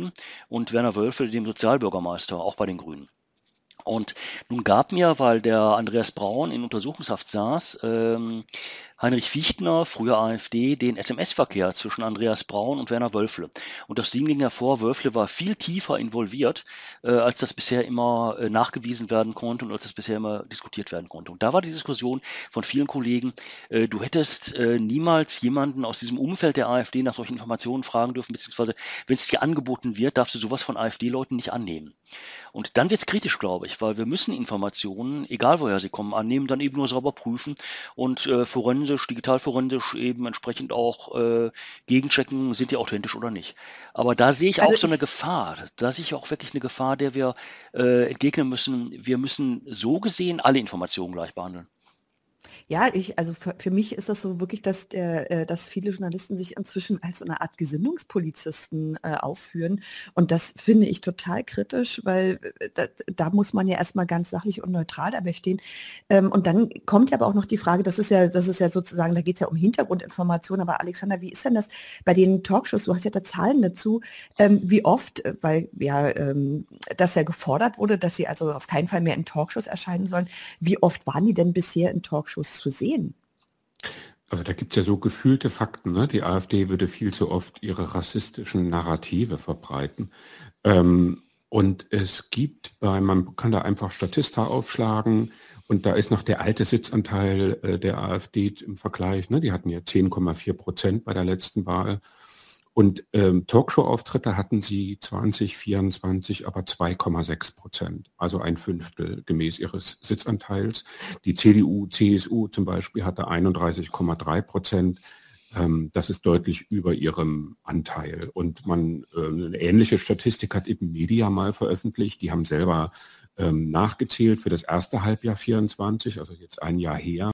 Grünen, und Werner Wölfel, dem Sozialbürgermeister, auch bei den Grünen. Und nun gab mir, weil der Andreas Braun in Untersuchungshaft saß, Heinrich Fichtner, früher AfD, den SMS-Verkehr zwischen Andreas Braun und Werner Wölfle. Und aus dem ging hervor, Wölfle war viel tiefer involviert, als das bisher immer nachgewiesen werden konnte und als das bisher immer diskutiert werden konnte. Und da war die Diskussion von vielen Kollegen, du hättest niemals jemanden aus diesem Umfeld der AfD nach solchen Informationen fragen dürfen, beziehungsweise wenn es dir angeboten wird, darfst du sowas von AfD-Leuten nicht annehmen. Und dann wird es kritisch, glaube ich, weil wir müssen Informationen, egal woher sie kommen, annehmen, dann eben nur sauber prüfen und forensisch, digitalforensisch eben entsprechend auch gegenchecken, sind die authentisch oder nicht. Aber da sehe ich Also auch so eine ich, Gefahr. Da sehe ich auch wirklich eine Gefahr, der wir entgegnen müssen. Wir müssen so gesehen alle Informationen gleich behandeln. Ja, also für mich ist das so wirklich, dass viele Journalisten sich inzwischen als so eine Art Gesinnungspolizisten aufführen. Und das finde ich total kritisch, weil da muss man ja erstmal ganz sachlich und neutral dabei stehen. Und dann kommt ja aber auch noch die Frage, das ist ja sozusagen, da geht es ja um Hintergrundinformationen. Aber Alexander, wie ist denn das bei den Talkshows? Du hast ja da Zahlen dazu. Wie oft, weil ja das ja gefordert wurde, dass sie also auf keinen Fall mehr in Talkshows erscheinen sollen. Wie oft waren die denn bisher in Talkshows zu sehen? Also da gibt es ja so gefühlte Fakten, ne? Die AfD würde viel zu oft ihre rassistischen Narrative verbreiten. Und es gibt man kann da einfach Statista aufschlagen und da ist noch der alte Sitzanteil der AfD im Vergleich, ne? Die hatten ja 10,4% bei der letzten Wahl. Und Talkshow-Auftritte hatten sie 2024 aber 2,6%, also ein Fünftel gemäß ihres Sitzanteils. Die CDU, CSU zum Beispiel hatte 31,3%. Das ist deutlich über ihrem Anteil. Und eine ähnliche Statistik hat eben Media mal veröffentlicht. Die haben selber nachgezählt für das erste Halbjahr 24, also jetzt ein Jahr her.